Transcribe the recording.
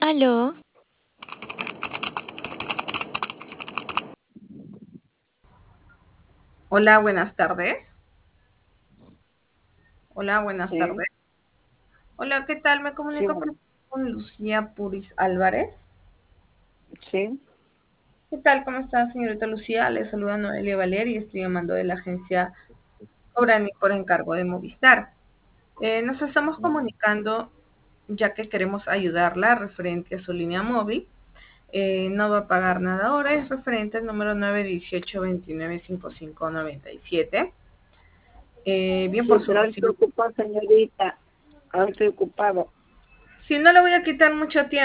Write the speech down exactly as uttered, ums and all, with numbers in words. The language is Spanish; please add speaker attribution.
Speaker 1: Aló.
Speaker 2: Hola, buenas tardes. Hola, buenas
Speaker 3: Sí,
Speaker 2: tardes. Hola, ¿qué tal? Me
Speaker 3: sí,
Speaker 2: comunico
Speaker 3: bueno,
Speaker 2: por- con Lucía Puris Álvarez.
Speaker 3: sí,
Speaker 2: ¿Qué tal? ¿Cómo está, señorita Lucía? Le saluda Noelia Valer y estoy llamando de la agencia Cobrani por encargo de Movistar. Eh, nos estamos comunicando ya que queremos ayudarla referente a su línea móvil. Eh, no va a pagar nada ahora, es referente al número nueve uno ocho dos nueve cinco cinco nueve siete. Eh, bien por
Speaker 3: sí,
Speaker 2: su
Speaker 3: pero hoy estoy
Speaker 2: recibo.
Speaker 3: ocupado, señorita. Hoy estoy ocupado.
Speaker 2: Si no le voy a quitar mucho tiempo.